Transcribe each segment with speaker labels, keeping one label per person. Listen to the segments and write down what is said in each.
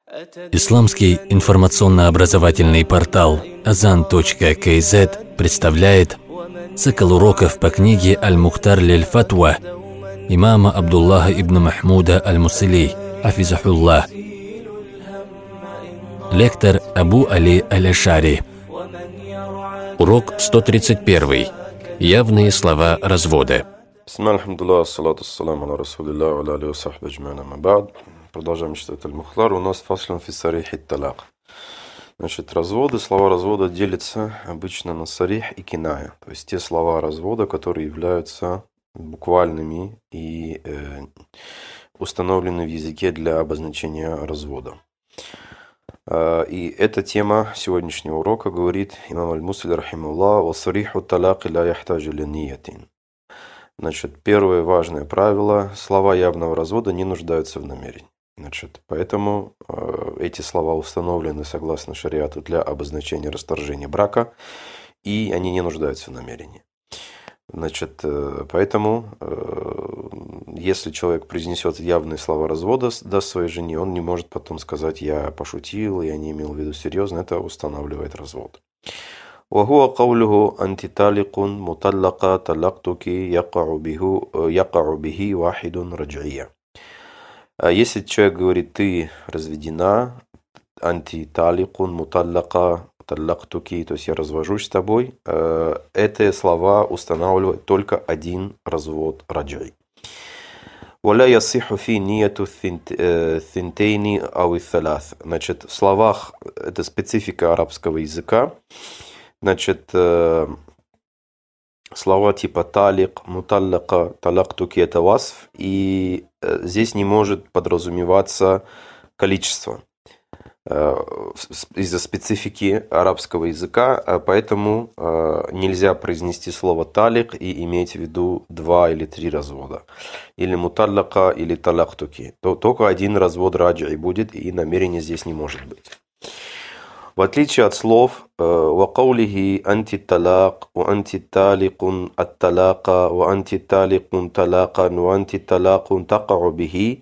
Speaker 1: Исламский информационно-образовательный портал Azan.kz представляет цикл уроков по книге «Аль-Мухтар лиль-Фатва» имама Абдуллаха ибн Махмуда аль-Мусили, хафизахуллах. Лектор Абу Али аль-Ашари. Урок 131. Явные слова развода.
Speaker 2: Продолжаем читать Аль-Мухтар. У нас фаслун фи сарих ат-талак. Значит, разводы, слова развода делятся обычно на сарих и киная. То есть те слова развода, которые являются буквальными и установлены в языке для обозначения развода. И эта тема сегодняшнего урока, говорит имам Аль-Мусили рахимахуллах: «Ва сариху талак ла яхтаджу ли ниятин». Значит, первое важное правило: слова явного развода не нуждаются в намерении. Значит, поэтому эти слова установлены согласно шариату для обозначения расторжения брака, и они не нуждаются в намерении. Значит, поэтому, если человек произнесет явные слова развода, даст своей жене, он не может потом сказать: «Я пошутил, я не имел в виду серьезно». Это устанавливает развод. وهو قوله أنت طالق مطلقة طلقتك يقع به واحد رجعية. Если человек говорит: «Ты разведена», «Анти таликун муталлака таллактуки», то есть «я развожусь с тобой», эти слова устанавливают только один развод раджи. ولا يصح في نية الثنتين أو الثلاث. Значит, в словах, это специфика арабского языка. Значит, слова типа талик, муталлака, талактуки — это васф, и здесь не может подразумеваться количество из-за специфики арабского языка, поэтому нельзя произнести слово талик и иметь в виду 2 или 3 развода, или муталлака, или талактуки. Только один развод раджи будет, и намерения здесь не может быть. В отличие от слов وَقَوْلِهِ أَنْتِ الطَّلَاقُ وَأَنْتِ الطَّالِقُ الطَّلَاقَ وَأَنْتِ الطَّالِقُ طَلَاقًا وَأَنْتِ الطَّلَاقُ تَقَعُ بِهِ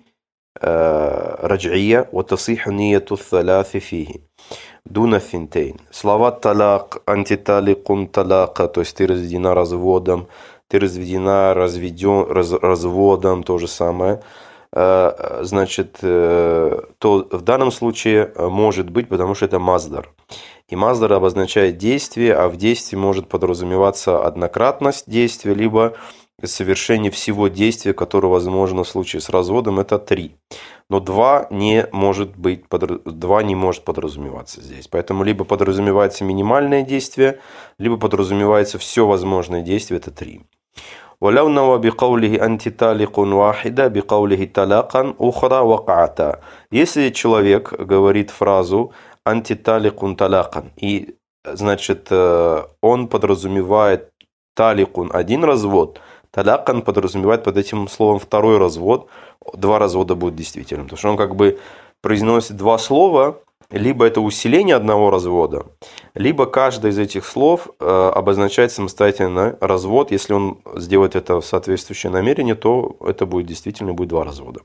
Speaker 2: رَجْعِيَّةٌ وَتَصِيحُ نِيَّةُ الثَّلَاثِ فِيهِ دُونَ الثِّنْتَيْنِ. Слова талак, антиталикун талака, то есть ты разведена разводом, ты разведена разводом, то же самое. Значит, то в данном случае может быть, потому что это маздар. И маздар обозначает действие, а в действии может подразумеваться однократность действия, либо совершение всего действия, которое возможно в случае с разводом, это 3. Но 2 не может подразумеваться здесь. Поэтому либо подразумевается минимальное действие, либо подразумевается все возможное действие, это 3. ولو نوى بقوله أنت طالق واحدة بقوله طلاقا أخرى وقعتا. Если человек говорит фразу «анти таликун талакан», и, значит, он подразумевает таликун — один развод, талакан подразумевает под этим словом 2 развод, 2 развода будет действительным. Потому что он как бы произносит 2 слова, либо это усиление одного развода, либо каждое из этих слов обозначает самостоятельно развод. Если он сделает это в соответствующее намерение, то это будет действительно 2 развода.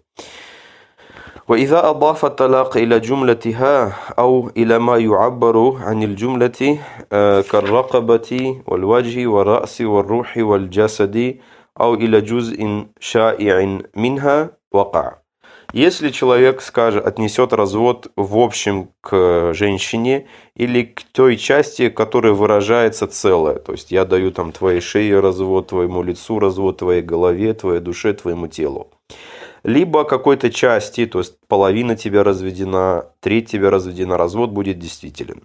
Speaker 2: وإذا أضاف الطلاق إلى جملتها أو إلى ما يعبر عن الجملة كالرقبة والوجه والرأس والروح والجسد أو إلى جزء شائع منها وقع. Если человек отнесет развод в общем к женщине или к той части, которая выражается целое, то есть я даю там твоей шее развод, твоему лицу развод, твоей голове, твоей душе, твоему телу, либо какой-то части, то есть половина тебя разведена, треть тебя разведена, развод будет действителен.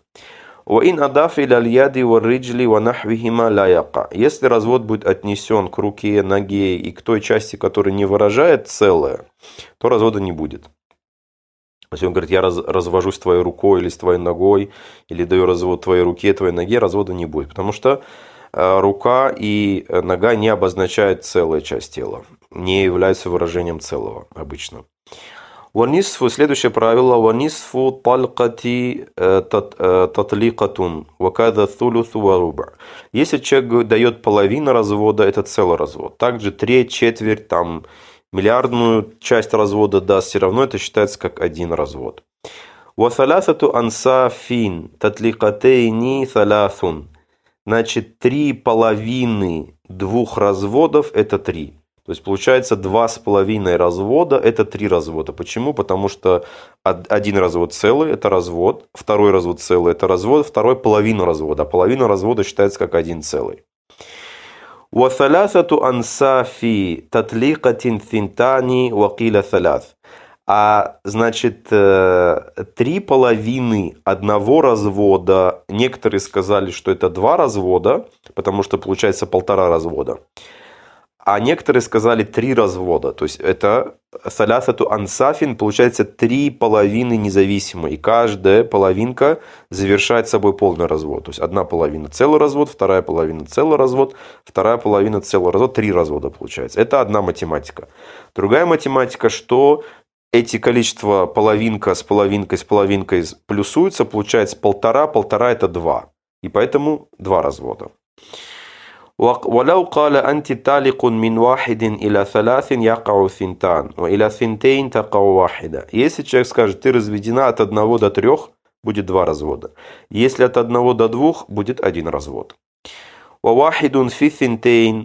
Speaker 2: Если развод будет отнесен к руке, ноге и к той части, которая не выражает целое, то развода не будет. Если он говорит: «Я развожусь с твоей рукой или с твоей ногой», или «даю развод твоей руке, твоей ноге», развода не будет. Потому что рука и нога не обозначают целая часть тела, не являются выражением целого обычно. Ванисфу, следующее правило: ванисфу талкати татликатун, вакада thuluthу варуба. Если человек дает половину развода, это целый развод. Также треть, четверть, там, миллиардную часть развода даст, все равно это считается как один развод. «Васалясату ансафин татликатейни салясун». Значит, 3,5 двух разводов – это 3. То есть, получается, 2,5 развода – это 3 развода. Почему? Потому что один развод целый – это развод, второй развод целый – это развод, второй – половину развода. А половина развода считается как один целый. «Васалясату ансафи татликатин финтани вакиля саляс». А значит, 3,5 одного развода, некоторые сказали, что это 2 развода, потому что получается 1,5 развода. А некоторые сказали 3 развода. То есть это салясату ансафин, получается 3,5 независимо. И каждая половинка завершает собой полный развод. То есть одна половина целый развод, вторая половина целый развод, вторая половина целый развод, 3 развода получается. Это одна математика. Другая математика, что эти количества половинка с половинкой с половинкой плюсуются, получается 1,5, 1,5 это 2. И поэтому 2 развода. وَلَوْ قَالَ أَنْتِ طَالِقٌ مِنْ وَاحِدٍ إِلَى ثَلَاثٍ يَقَعُ ثِنْتَانٍ وَإِلَى ثِنْتَيْنٍ تَقَعُ وَاحِدًا. Если человек скажет, ты разведена от 1 до 3, будет 2 развода. Если от 1 до 2, будет 1 развод. وَوَاحِدٌ فِي ثِنْتَيْنٍ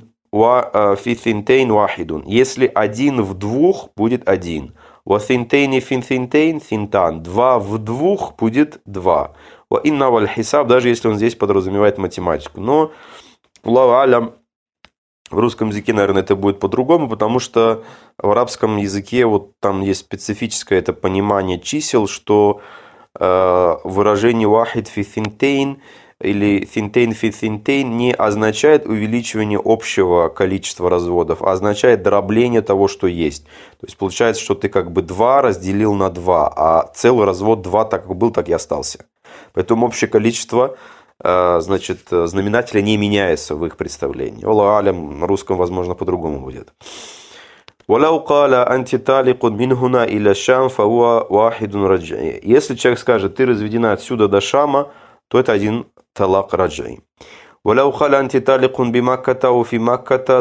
Speaker 2: وَاحِدٌ. Если 1 в 2, будет 1. وَثِنْتَيْنِ فِي ثِنْتَيْنٍ ثِنْتَانٍ. 2 в 2 будет 2. وَإِنَّ وَالْحِسَاب, даже если он здесь подразумевает математику. Но Аллаху алям, в русском языке, наверное, это будет по-другому, потому что в арабском языке вот там есть специфическое это понимание чисел, что выражение «вахид фи thintейн» или «thintейн фи thintейн» не означает увеличивание общего количества разводов, а означает дробление того, что есть. То есть получается, что ты как бы 2 разделил на 2, а целый развод 2 так как был, так и остался. Поэтому общее количество, значит, знаменателя не меняется в их представлении. Аллаху алям, на русском, возможно, по-другому будет. وَلَوْ قَالَ أَنْتِ طَالِقٌ مِنْ هُنَا إِلَى الشَّامِ فَهُوَ وَاحِدٌ رَجْعِي. Если человек скажет, ты разведена отсюда до Шама, то это один талак раджи. وَلَوْ قَالَ أَنْتِ طَالِقٌ بِمَكَّةَ وَفِي مَكَّةَ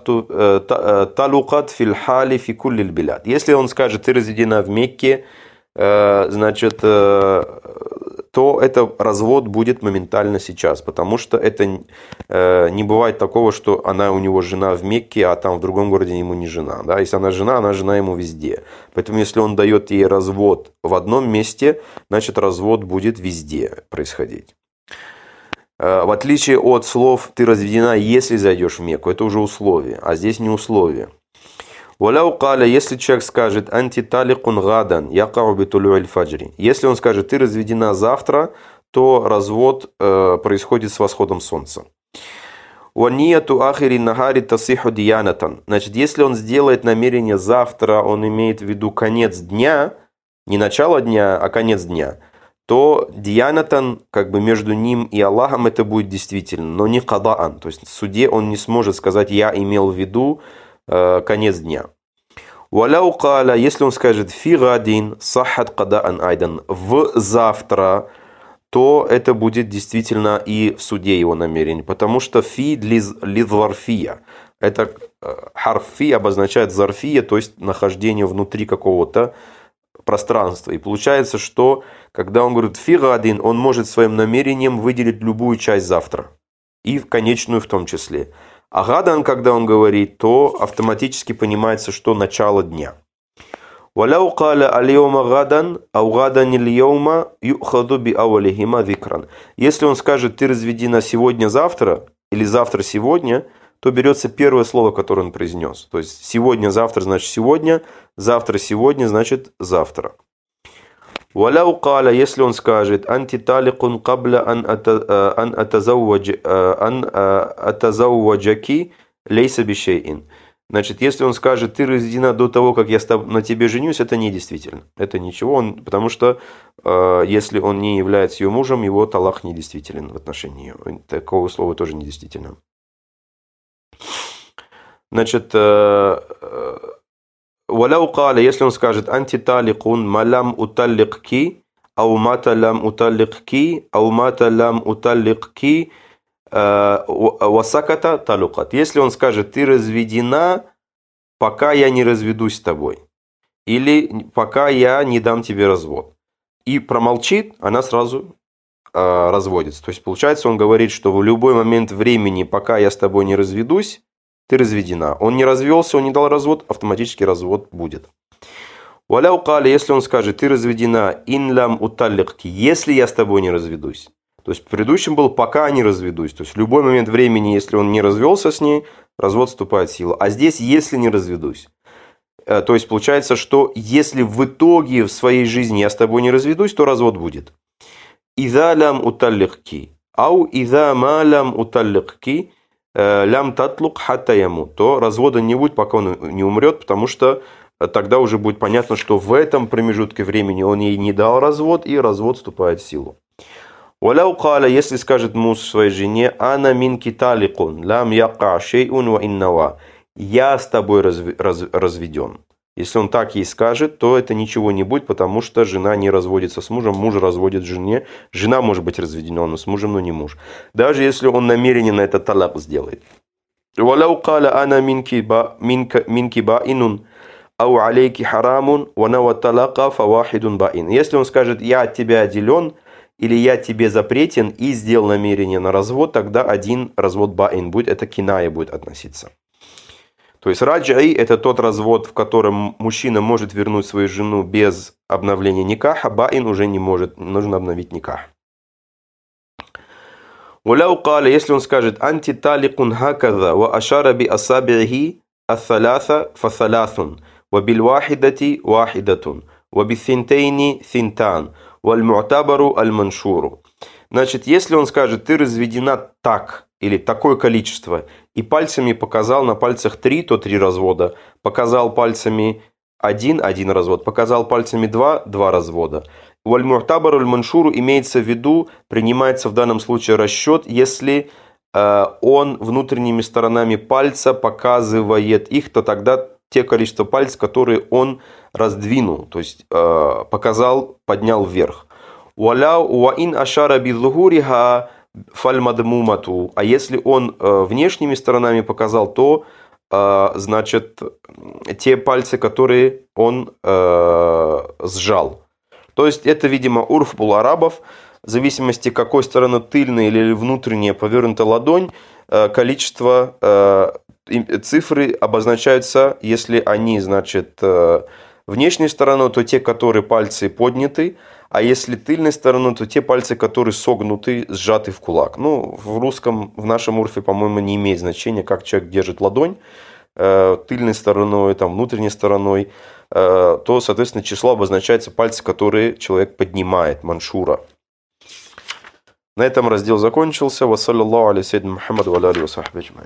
Speaker 2: طَلُقَتْ فِي الْحَالِ فِي كُلِّ الْبِلَادِ. Если он скажет, ты разведена в Мекке, значит, то это развод будет моментально сейчас, потому что это не бывает такого, что она у него жена в Мекке, а там в другом городе ему не жена. Да? Если она жена ему везде. Поэтому если он дает ей развод в одном месте, значит развод будет везде происходить. В отличие от слов «ты разведена, если зайдешь в Мекку», это уже условие, а здесь не условие. وَلَوْ قَالَ, если человек скажет «Анти таликун гадан, якау битулю аль-фаджри». Если он скажет «ты разведена завтра», то развод происходит с восходом солнца. وَنِيَّتُ آخِرِ النَّهَارِ تَصِحُ دِيَانَةً. Значит, если он сделает намерение завтра, он имеет в виду конец дня, не начало дня, а конец дня, то диянатан, как бы между ним и Аллахом это будет действительно, но не кадаан. То есть в суде он не сможет сказать «я имел в виду конец дня». Валяу каля, если он скажет фи гадин сахат кадаан айдан, в завтра, то это будет действительно и в суде его намерение, потому что фи лидварфия, это харфи обозначает зарфия, то есть нахождение внутри какого-то пространства. И получается, что когда он говорит фи гадин, он может своим намерением выделить любую часть завтра, и конечную в том числе. А гадан, когда он говорит, то автоматически понимается, что начало дня. وَلَوْ قَالَ الْيَوْمَ غَدًا أَوْ غَدًا الْيَوْمَ يُؤْخَذُ بِأَوَّلِهِمَا ذِكْرًا. Если он скажет, ты разведена сегодня-завтра или завтра-сегодня, то берется первое слово, которое он произнес. То есть сегодня-завтра значит сегодня, завтра-сегодня значит завтра. وَلَوْ قَالَ, если он скажет «Анти таликун кабля ан атазауаджаки лейса бишейин». Значит, если он скажет «ты разведена до того, как я на тебе женюсь», это не действительно. Это ничего, потому что если он не является ее мужем, его талак недействителен в отношении ее. Такого слова тоже недействительно. Значит, وَلَوْ قَالَ, если он скажет «Анти таликун малам уталликки, ау мата лам уталликки, ау мата лам уталликки, васаката талукат». Если он скажет «ты разведена, пока я не разведусь с тобой», или «пока я не дам тебе развод», и промолчит, она сразу разводится. То есть, получается, он говорит, что в любой момент времени, пока я с тобой не разведусь, ты разведена. Он не развелся, он не дал развод, автоматически развод будет. Валяу кали, если он скажет, ты разведена, ин лям уталликки, если я с тобой не разведусь. То есть, в предыдущем был, пока не разведусь. То есть, в любой момент времени, если он не развелся с ней, развод вступает в силу. А здесь, если не разведусь. То есть, получается, что если в итоге в своей жизни я с тобой не разведусь, то развод будет. Иза лям уталликки, ау иза ма лям уталликки, лям татлук хатта яму, то развода не будет, пока он не умрет, потому что тогда уже будет понятно, что в этом промежутке времени он ей не дал развод, и развод вступает в силу. Валяу каля, если скажет муж своей жене, ана минки таликун, лам яка шейун ва иннава, я с тобой разведен. Если он так ей скажет, то это ничего не будет, потому что жена не разводится с мужем, муж разводит жене. Жена может быть разведена, но с мужем, но не муж. Даже если он намеренно это талак сделает. «Валяу каля ана минки баинун, ау алейки харамун, ванава талака фавахидун баин». Если он скажет, я от тебя отделен, или я тебе запретен, и сделал намерение на развод, тогда один развод баин будет, это киная будет относиться. То есть раджаи – это тот развод, в котором мужчина может вернуть свою жену без обновления никаха, баин уже не может, нужно обновить никах. Уляу каля, если он скажет анти таликун хаказа ва ашара би асабихи ассаляса фасалясун ва бил вахидати вахидатун ва би синтейни синтан валь му'табару аль маншуру. Значит, если он скажет, ты разведена так, или такое количество, и пальцами показал на пальцах 3, то 3 развода, показал пальцами 1 развод, показал пальцами 2 развода. Валь-му'табару аль-маншуру имеется в виду, принимается в данном случае расчет, если он внутренними сторонами пальца показывает их, то тогда те количество пальцев, которые он раздвинул, то есть показал, поднял вверх. Уаин ашара бидзухуриха фальмадмумату. А если он внешними сторонами показал, то значит те пальцы, которые он сжал. То есть это, видимо, урф был арабов. В зависимости, какой стороны тыльная или внутренняя повернута ладонь, количество цифры обозначаются, если они, значит, внешней стороной, то те, которые пальцы подняты, а если тыльной стороной, то те пальцы, которые согнуты, сжаты в кулак. Ну, в русском, в нашем урфе, по-моему, не имеет значения, как человек держит ладонь, тыльной стороной, там, внутренней стороной, то, соответственно, число обозначается пальцы, которые человек поднимает, маншура. На этом раздел закончился. Вассаляллаху аля саййидина Мухаммаду ва аля алихи ва сахбихи аджмаин.